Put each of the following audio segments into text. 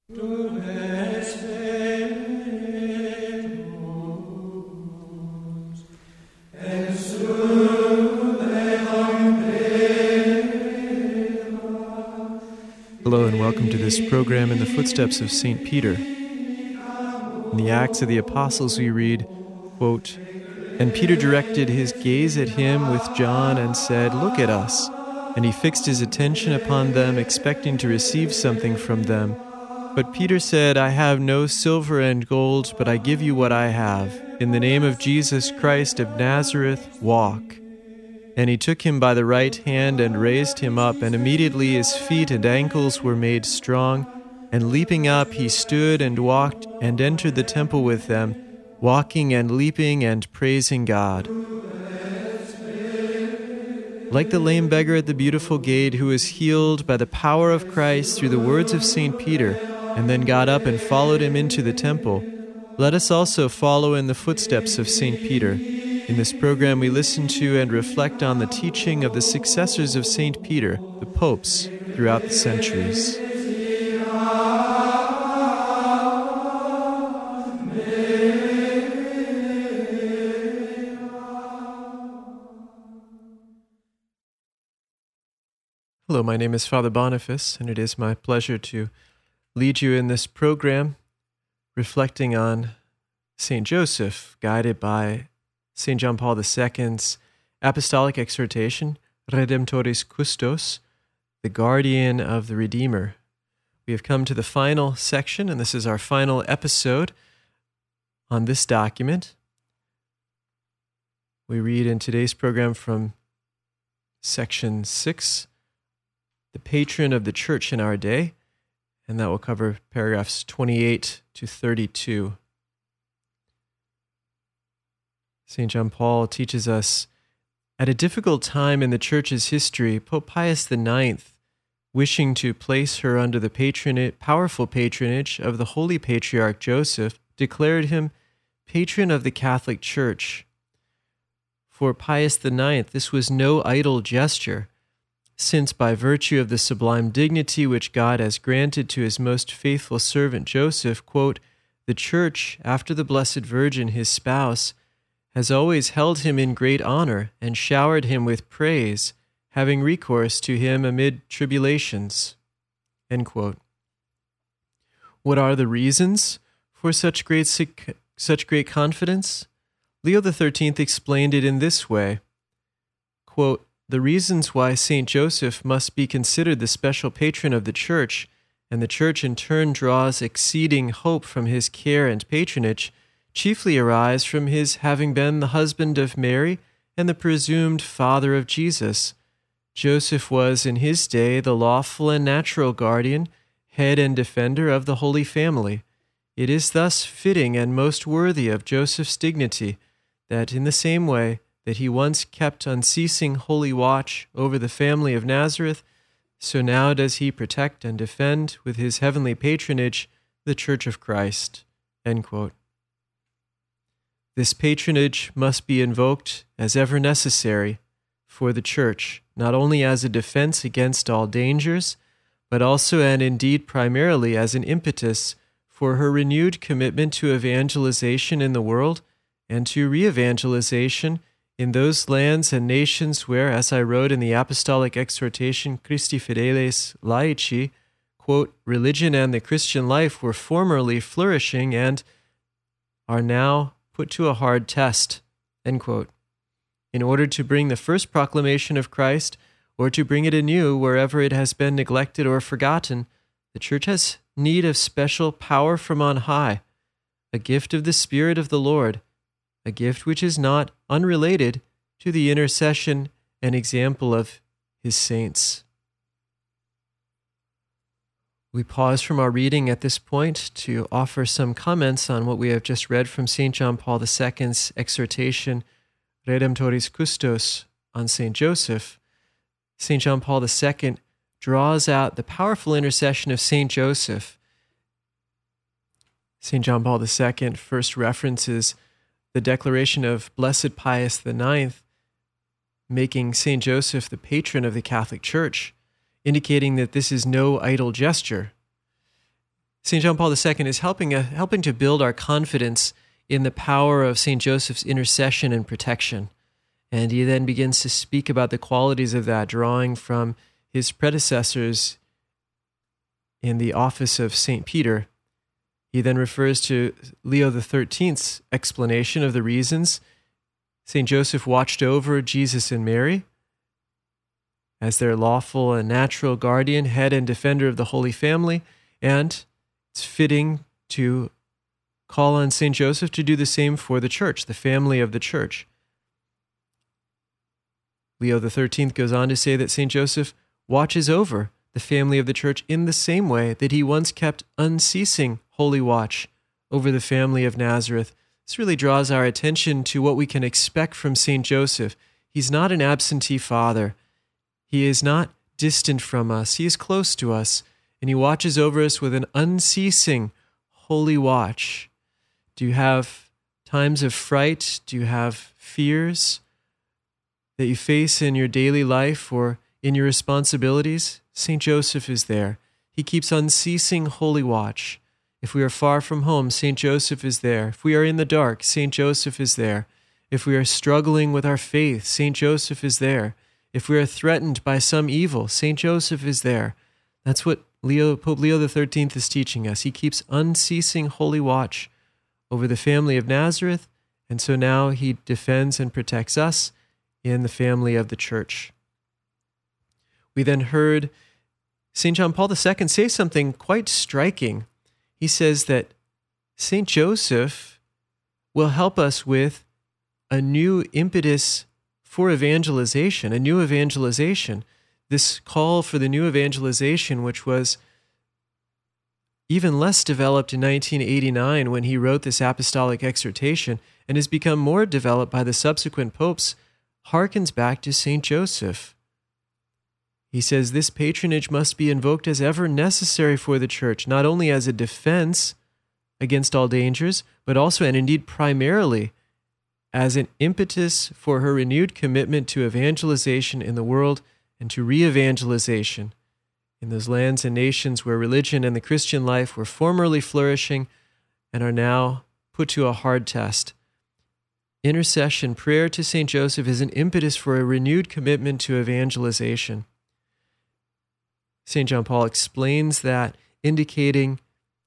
Hello and welcome to this program in the footsteps of St. Peter. In the Acts of the Apostles we read, quote, "And Peter directed his gaze at him with John and said, 'Look at us.' And he fixed his attention upon them, expecting to receive something from them. But Peter said, 'I have no silver and gold, but I give you what I have. In the name of Jesus Christ of Nazareth, walk.' And he took him by the right hand and raised him up, and immediately his feet and ankles were made strong. And leaping up, he stood and walked and entered the temple with them, walking and leaping and praising God." Like the lame beggar at the beautiful gate who was healed by the power of Christ through the words of St. Peter, and then got up and followed him into the temple, let us also follow in the footsteps of St. Peter. In this program, we listen to and reflect on the teaching of the successors of St. Peter, the popes, throughout the centuries. Hello, my name is Father Boniface, and it is my pleasure to lead you in this program, reflecting on St. Joseph, guided by St. John Paul II's apostolic exhortation, Redemptoris Custos, the guardian of the Redeemer. We have come to the final section, and this is our final episode on this document. We read in today's program from section 6, the patron of the church in our day, and that will cover paragraphs 28 to 32. St. John Paul teaches us, at a difficult time in the Church's history, Pope Pius IX, wishing to place her under the powerful patronage of the Holy Patriarch Joseph, declared him patron of the Catholic Church. For Pius IX, this was no idle gesture, since by virtue of the sublime dignity which God has granted to his most faithful servant Joseph, quote, "the Church, after the Blessed Virgin, his spouse, has always held him in great honor and showered him with praise, having recourse to him amid tribulations." End quote. What are the reasons for such great confidence? Leo XIII explained it in this way, quote, "The reasons why St. Joseph must be considered the special patron of the Church, and the Church in turn draws exceeding hope from his care and patronage, chiefly arise from his having been the husband of Mary and the presumed father of Jesus. Joseph was in his day the lawful and natural guardian, head and defender of the Holy Family. It is thus fitting and most worthy of Joseph's dignity that in the same way that he once kept unceasing holy watch over the family of Nazareth, so now does he protect and defend with his heavenly patronage the Church of Christ." End quote. This patronage must be invoked as ever necessary for the Church, not only as a defense against all dangers, but also and indeed primarily as an impetus for her renewed commitment to evangelization in the world and to re-evangelization in those lands and nations where, as I wrote in the apostolic exhortation Christi Fideles Laici, quote, "religion and the Christian life were formerly flourishing and are now put to a hard test," end quote. In order to bring the first proclamation of Christ, or to bring it anew wherever it has been neglected or forgotten, the Church has need of special power from on high, a gift of the Spirit of the Lord, a gift which is not unrelated to the intercession and example of his saints. We pause from our reading at this point to offer some comments on what we have just read from St. John Paul II's exhortation, Redemptoris Custos, on St. Joseph. St. John Paul II draws out the powerful intercession of St. Joseph. St. John Paul II first references the declaration of Blessed Pius IX, making St. Joseph the patron of the Catholic Church, indicating that this is no idle gesture. St. John Paul II is helping to build our confidence in the power of St. Joseph's intercession and protection. And he then begins to speak about the qualities of that, drawing from his predecessors in the office of St. Peter. He then refers to Leo XIII's explanation of the reasons St. Joseph watched over Jesus and Mary as their lawful and natural guardian, head and defender of the Holy Family, and it's fitting to call on St. Joseph to do the same for the church, the family of the church. Leo XIII goes on to say that St. Joseph watches over the family of the church in the same way that he once kept unceasing holy watch over the family of Nazareth. This really draws our attention to what we can expect from St. Joseph. He's not an absentee father. He is not distant from us. He is close to us, and he watches over us with an unceasing holy watch. Do you have times of fright? Do you have fears that you face in your daily life or in your responsibilities? St. Joseph is there. He keeps unceasing holy watch. If we are far from home, St. Joseph is there. If we are in the dark, St. Joseph is there. If we are struggling with our faith, St. Joseph is there. If we are threatened by some evil, St. Joseph is there. That's what Pope Leo XIII is teaching us. He keeps unceasing holy watch over the family of Nazareth, and so now he defends and protects us in the family of the church. We then heard St. John Paul II say something quite striking. He says that St. Joseph will help us with a new impetus for evangelization, a new evangelization. This call for the new evangelization, which was even less developed in 1989 when he wrote this apostolic exhortation and has become more developed by the subsequent popes, harkens back to St. Joseph. He says this patronage must be invoked as ever necessary for the church, not only as a defense against all dangers, but also, and indeed primarily, as an impetus for her renewed commitment to evangelization in the world and to re-evangelization in those lands and nations where religion and the Christian life were formerly flourishing and are now put to a hard test. Intercession, prayer to St. Joseph is an impetus for a renewed commitment to evangelization. St. John Paul explains that, indicating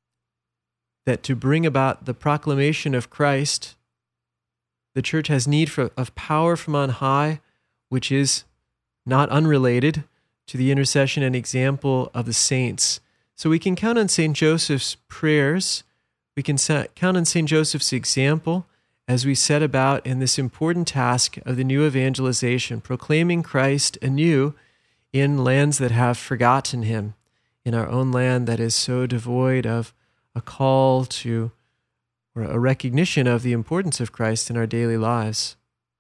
that to bring about the proclamation of Christ, the church has need of power from on high, which is not unrelated to the intercession and example of the saints. So we can count on St. Joseph's prayers. We can count on St. Joseph's example as we set about in this important task of the new evangelization, proclaiming Christ anew in lands that have forgotten him, in our own land that is so devoid of a call to or a recognition of the importance of Christ in our daily lives.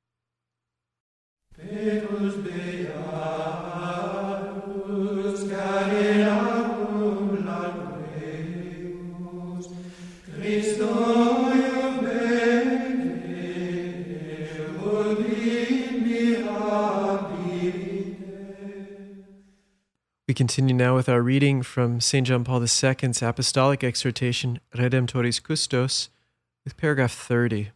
We continue now with our reading from St. John Paul II's apostolic exhortation, Redemptoris Custos, with paragraph 30.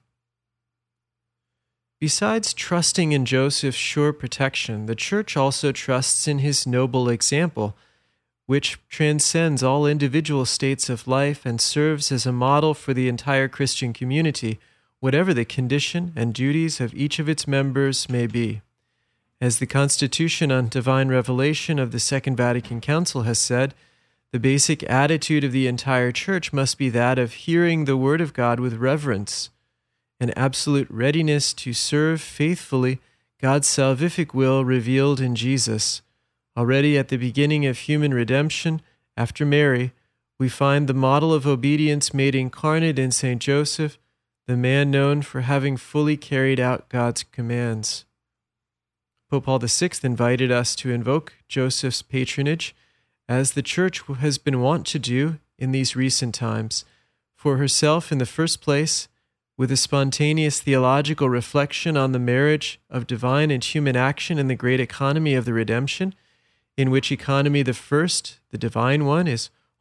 Besides trusting in Joseph's sure protection, the Church also trusts in his noble example, which transcends all individual states of life and serves as a model for the entire Christian community, whatever the condition and duties of each of its members may be. As the Constitution on Divine Revelation of the Second Vatican Council has said, the basic attitude of the entire Church must be that of hearing the Word of God with reverence, an absolute readiness to serve faithfully God's salvific will revealed in Jesus. Already at the beginning of human redemption, after Mary, we find the model of obedience made incarnate in St. Joseph, the man known for having fully carried out God's commands. Pope Paul VI invited us to invoke Joseph's patronage, as the Church has been wont to do in these recent times, for herself in the first place, with a spontaneous theological reflection on the marriage of divine and human action in the great economy of the redemption, in which economy the first, the divine one, is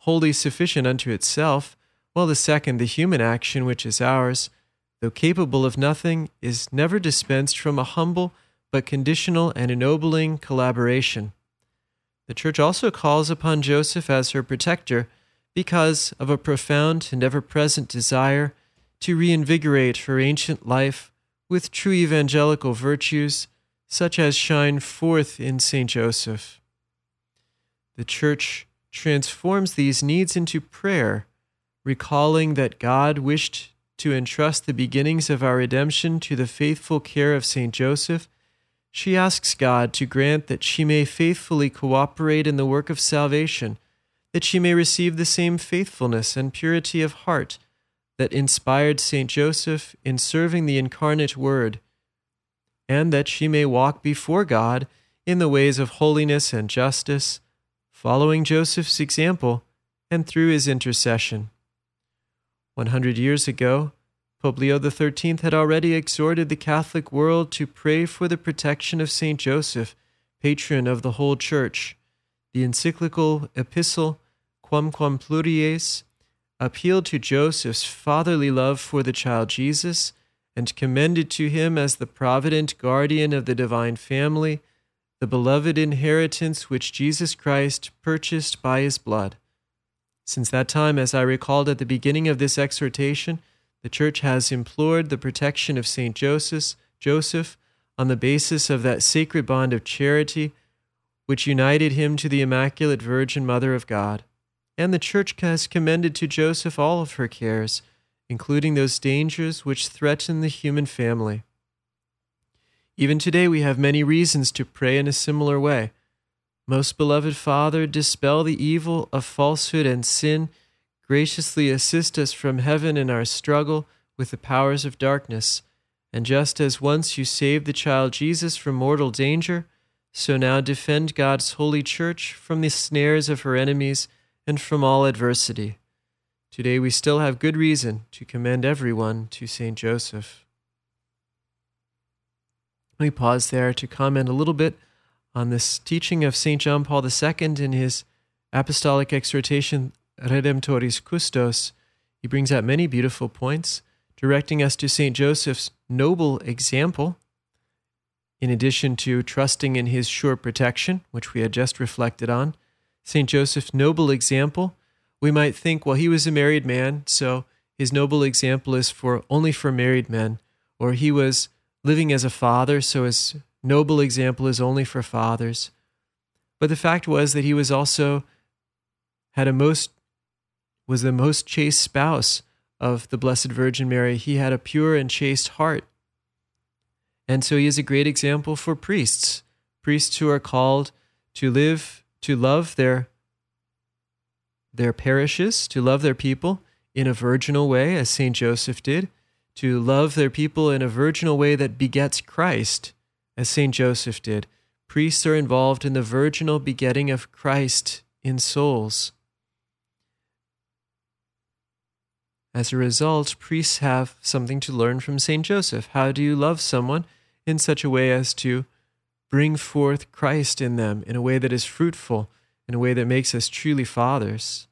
wholly sufficient unto itself, while the second, the human action which is ours, though capable of nothing, is never dispensed from a humble but conditional and ennobling collaboration. The Church also calls upon Joseph as her protector because of a profound and ever-present desire to reinvigorate her ancient life with true evangelical virtues, such as shine forth in Saint Joseph. The Church transforms these needs into prayer, recalling that God wished to entrust the beginnings of our redemption to the faithful care of Saint Joseph. She asks God to grant that she may faithfully cooperate in the work of salvation, that she may receive the same faithfulness and purity of heart that inspired Saint Joseph in serving the incarnate Word, and that she may walk before God in the ways of holiness and justice, following Joseph's example and through his intercession. 100 years ago, Pope Leo XIII had already exhorted the Catholic world to pray for the protection of Saint Joseph, patron of the whole Church. The encyclical epistle Quamquam Pluries appealed to Joseph's fatherly love for the child Jesus and commended to him as the provident guardian of the divine family, the beloved inheritance which Jesus Christ purchased by his blood. Since that time, as I recalled at the beginning of this exhortation, the Church has implored the protection of Saint Joseph on the basis of that sacred bond of charity which united him to the Immaculate Virgin Mother of God. And the Church has commended to Joseph all of her cares, including those dangers which threaten the human family. Even today we have many reasons to pray in a similar way. Most beloved Father, dispel the evil of falsehood and sin. Graciously assist us from heaven in our struggle with the powers of darkness. And just as once you saved the child Jesus from mortal danger, so now defend God's holy Church from the snares of her enemies and from all adversity. Today we still have good reason to commend everyone to Saint Joseph. Let me pause there to comment a little bit on this teaching of St. John Paul II in his apostolic exhortation Redemptoris Custos. He brings out many beautiful points, directing us to St. Joseph's noble example, in addition to trusting in his sure protection, which we had just reflected on. St. Joseph's noble example, we might think, well, he was a married man, so his noble example is only for married men, or he was living as a father, so his noble example is only for fathers. But the fact was that he was also was the most chaste spouse of the Blessed Virgin Mary. He had a pure and chaste heart. And so he is a great example for priests who are called to love their parishes, to love their people in a virginal way, as St. Joseph did, to love their people in a virginal way that begets Christ, as St. Joseph did. Priests are involved in the virginal begetting of Christ in souls. As a result, priests have something to learn from St. Joseph. How do you love someone in such a way as to bring forth Christ in them, in a way that is fruitful, in a way that makes us truly fathers?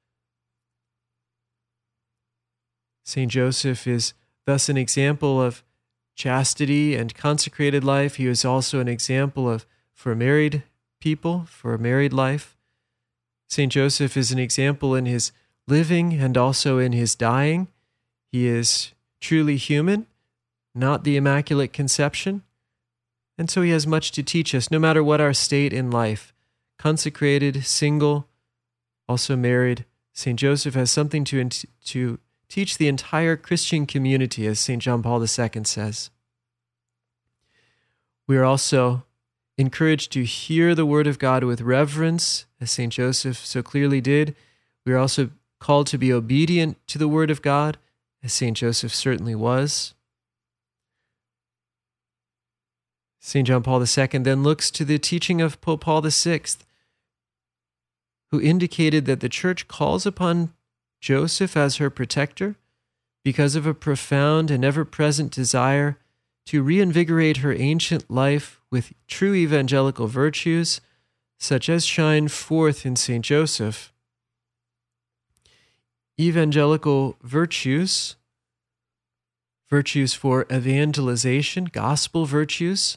St. Joseph is thus an example of chastity and consecrated life. He is also an example for married people, for a married life. St. Joseph is an example in his living and also in his dying. He is truly human, not the Immaculate Conception. And so he has much to teach us, no matter what our state in life. Consecrated, single, also married, St. Joseph has something to teach the entire Christian community, as St. John Paul II says. We are also encouraged to hear the Word of God with reverence, as St. Joseph so clearly did. We are also called to be obedient to the Word of God, as St. Joseph certainly was. St. John Paul II then looks to the teaching of Pope Paul VI, who indicated that the Church calls upon Joseph as her protector because of a profound and ever-present desire to reinvigorate her ancient life with true evangelical virtues, such as shine forth in St. Joseph. evangelical virtues, virtues for evangelization, gospel virtues.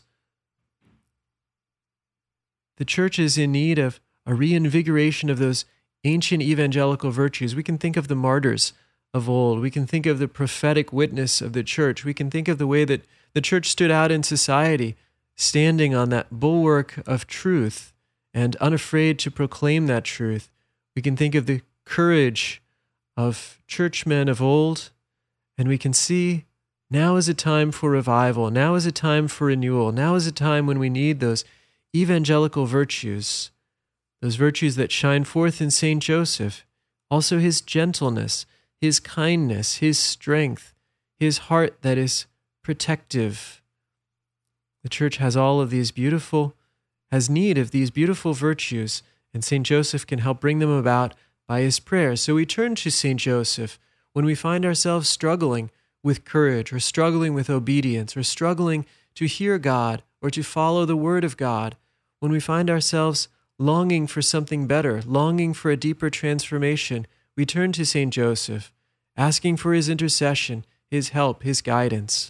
The church is in need of a reinvigoration of those ancient evangelical virtues. We can think of the martyrs of old. We can think of the prophetic witness of the church. We can think of the way that the church stood out in society, standing on that bulwark of truth and unafraid to proclaim that truth. We can think of the courage of churchmen of old, and we can see now is a time for revival. Now is a time for renewal. Now is a time when we need those evangelical virtues, those virtues that shine forth in St. Joseph, also his gentleness, his kindness, his strength, his heart that is protective. The church has has need of these beautiful virtues, and St. Joseph can help bring them about by his prayers. So we turn to St. Joseph when we find ourselves struggling with courage, or struggling with obedience, or struggling to hear God, or to follow the word of God, when we find ourselves longing for something better, longing for a deeper transformation, we turn to St. Joseph, asking for his intercession, his help, his guidance.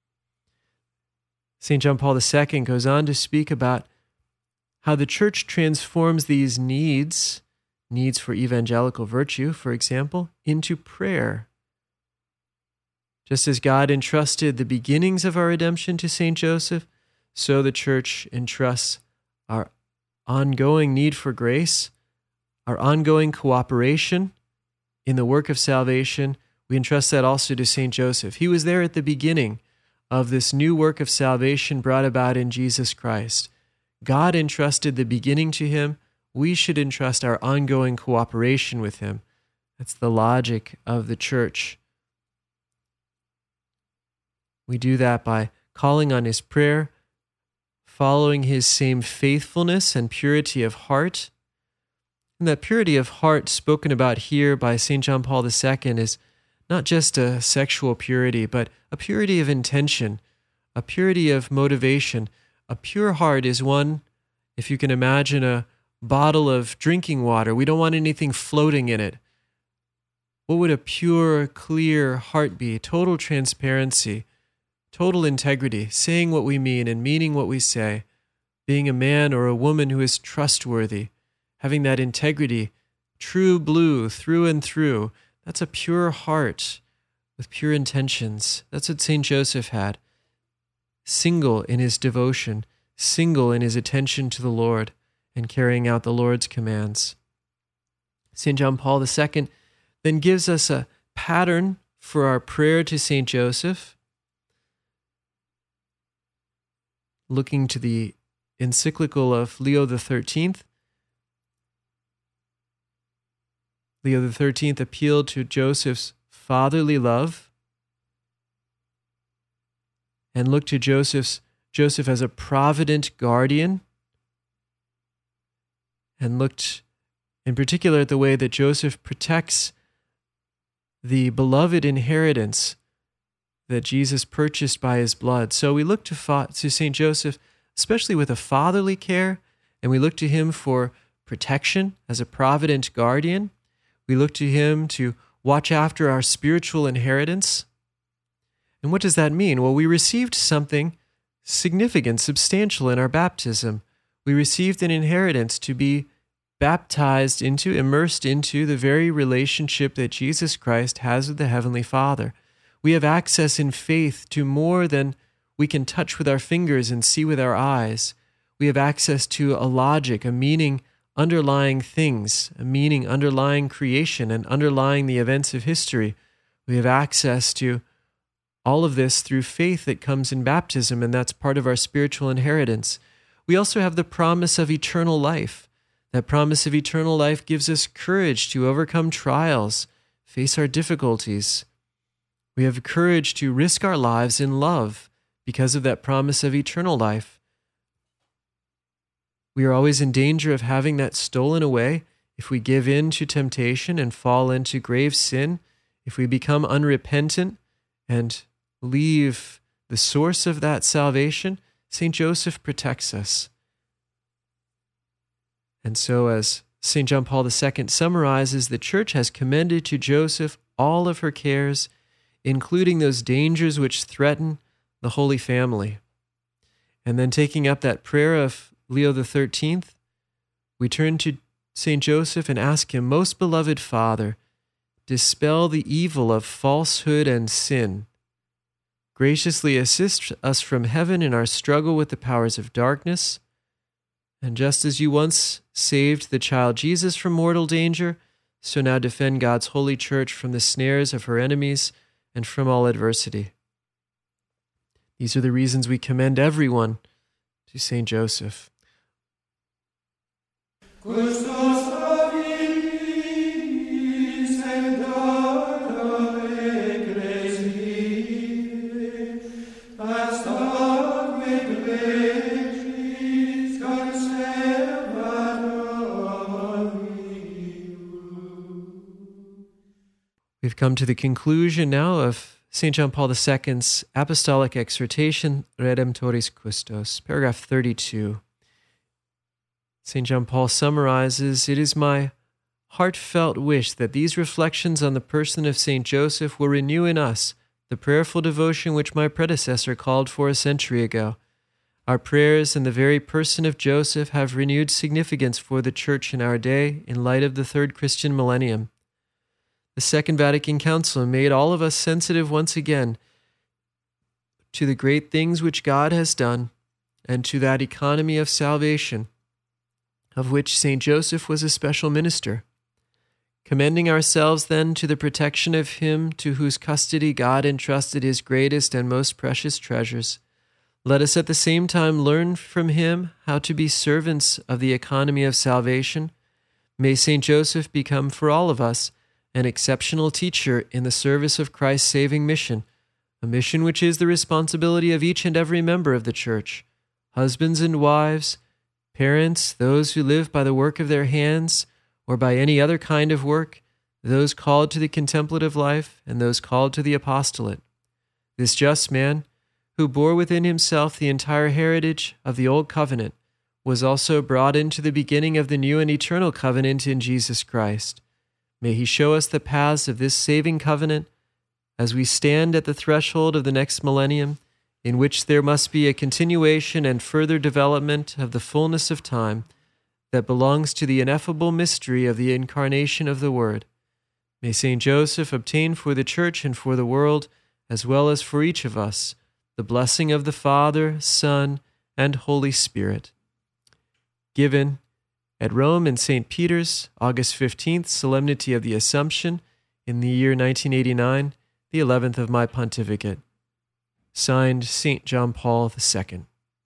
St. John Paul II goes on to speak about how the church transforms these needs for evangelical virtue, for example, into prayer. Just as God entrusted the beginnings of our redemption to St. Joseph, so the church entrusts our ongoing need for grace, our ongoing cooperation in the work of salvation. We entrust that also to St. Joseph. He was there at the beginning of this new work of salvation brought about in Jesus Christ. God entrusted the beginning to him. We should entrust our ongoing cooperation with him. That's the logic of the church. We do that by calling on his prayer, following his same faithfulness and purity of heart. And that purity of heart spoken about here by St. John Paul II is not just a sexual purity, but a purity of intention, a purity of motivation. A pure heart is one, if you can imagine a bottle of drinking water, we don't want anything floating in it. What would a pure, clear heart be? Total transparency, total integrity, saying what we mean and meaning what we say, being a man or a woman who is trustworthy, having that integrity, true blue through and through. That's a pure heart with pure intentions. That's what St. Joseph had. Single in his devotion, single in his attention to the Lord and carrying out the Lord's commands. St. John Paul II then gives us a pattern for our prayer to St. Joseph, looking to the encyclical of Leo XIII. Leo XIII appealed to Joseph's fatherly love and looked to Joseph as a provident guardian, and looked in particular at the way that Joseph protects the beloved inheritance that Jesus purchased by his blood. So we look to St. Joseph, especially with a fatherly care, and we look to him for protection as a provident guardian. We look to him to watch after our spiritual inheritance. And what does that mean? Well, we received something significant, substantial in our baptism. We received an inheritance to be baptized into, immersed into the very relationship that Jesus Christ has with the Heavenly Father. We have access in faith to more than we can touch with our fingers and see with our eyes. We have access to a logic, a meaning underlying things, a meaning underlying creation and underlying the events of history. We have access to all of this through faith that comes in baptism, and that's part of our spiritual inheritance. We also have the promise of eternal life. That promise of eternal life gives us courage to overcome trials, face our difficulties. We have courage to risk our lives in love because of that promise of eternal life. We are always in danger of having that stolen away if we give in to temptation and fall into grave sin, if we become unrepentant and leave the source of that salvation. St. Joseph protects us. And so as St. John Paul II summarizes, the Church has commended to Joseph all of her cares, including those dangers which threaten the Holy Family. And then taking up that prayer of Leo XIII, we turn to St. Joseph and ask him, Most beloved Father, dispel the evil of falsehood and sin. Graciously assist us from heaven in our struggle with the powers of darkness. And just as you once saved the child Jesus from mortal danger, so now defend God's holy church from the snares of her enemies and from all adversity. These are the reasons we commend everyone to St. Joseph. We've come to the conclusion now of St. John Paul II's Apostolic Exhortation, Redemptoris Custos, paragraph 32. St. John Paul summarizes, It is my heartfelt wish that these reflections on the person of St. Joseph will renew in us the prayerful devotion which my predecessor called for a century ago. Our prayers in the very person of Joseph have renewed significance for the Church in our day in light of the third Christian millennium. The Second Vatican Council made all of us sensitive once again to the great things which God has done and to that economy of salvation of which St. Joseph was a special minister. Commending ourselves then to the protection of him to whose custody God entrusted his greatest and most precious treasures, let us at the same time learn from him how to be servants of the economy of salvation. May St. Joseph become for all of us an exceptional teacher in the service of Christ's saving mission, a mission which is the responsibility of each and every member of the Church, husbands and wives, parents, those who live by the work of their hands or by any other kind of work, those called to the contemplative life and those called to the apostolate. This just man, who bore within himself the entire heritage of the Old Covenant, was also brought into the beginning of the new and eternal covenant in Jesus Christ. May he show us the paths of this saving covenant as we stand at the threshold of the next millennium, in which there must be a continuation and further development of the fullness of time that belongs to the ineffable mystery of the incarnation of the Word. May St. Joseph obtain for the Church and for the world, as well as for each of us, the blessing of the Father, Son, and Holy Spirit. Given at Rome in St. Peter's, August 15th, Solemnity of the Assumption, in the year 1989, the 11th of my pontificate. Signed, St. John Paul II.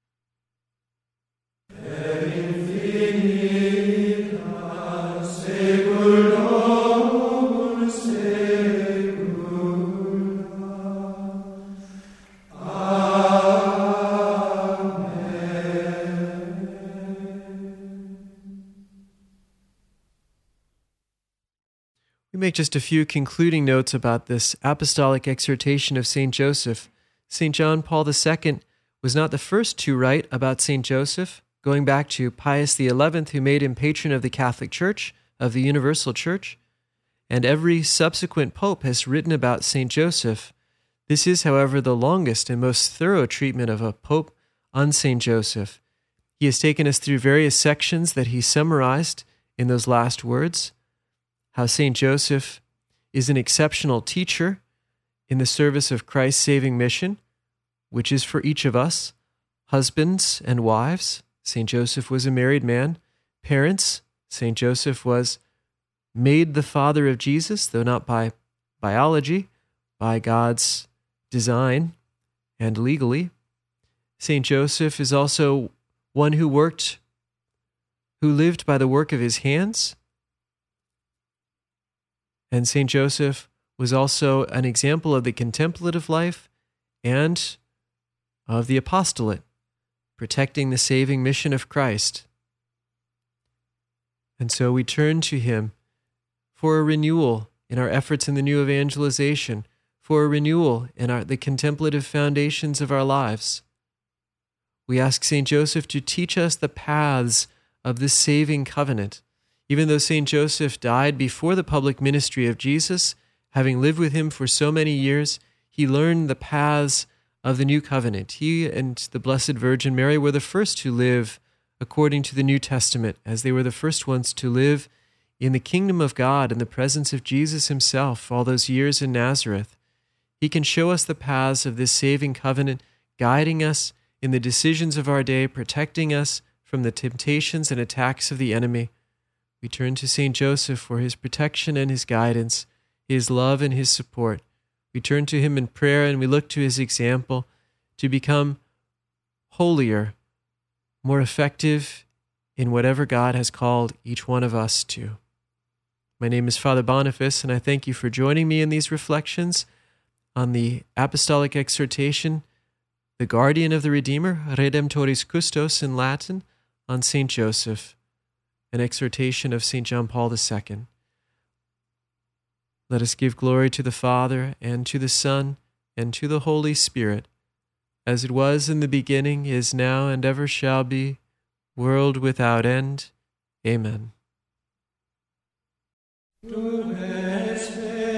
We make just a few concluding notes about this apostolic exhortation of St. Joseph. St. John Paul II was not the first to write about St. Joseph, going back to Pius XI, who made him patron of the Catholic Church, of the Universal Church, and every subsequent pope has written about St. Joseph. This is, however, the longest and most thorough treatment of a pope on St. Joseph. He has taken us through various sections that he summarized in those last words, how St. Joseph is an exceptional teacher in the service of Christ's saving mission, which is for each of us, husbands and wives. St. Joseph was a married man. Parents, St. Joseph was made the father of Jesus, though not by biology, by God's design and legally. St. Joseph is also one who lived by the work of his hands. And St. Joseph was also an example of the contemplative life and of the apostolate, protecting the saving mission of Christ. And so we turn to him for a renewal in our efforts in the new evangelization, for a renewal in the contemplative foundations of our lives. We ask St. Joseph to teach us the paths of this saving covenant. Even though St. Joseph died before the public ministry of Jesus, having lived with him for so many years, he learned the paths of the new covenant. He and the Blessed Virgin Mary were the first to live according to the New Testament, as they were the first ones to live in the kingdom of God in the presence of Jesus himself all those years in Nazareth. He can show us the paths of this saving covenant, guiding us in the decisions of our day, protecting us from the temptations and attacks of the enemy. We turn to St. Joseph for his protection and his guidance, his love and his support. We turn to him in prayer and we look to his example to become holier, more effective in whatever God has called each one of us to. My name is Father Boniface, and I thank you for joining me in these reflections on the Apostolic Exhortation, the Guardian of the Redeemer, Redemptoris Custos in Latin, on St. Joseph, an exhortation of St. John Paul II. Let us give glory to the Father, and to the Son, and to the Holy Spirit, as it was in the beginning, is now, and ever shall be, world without end. Amen.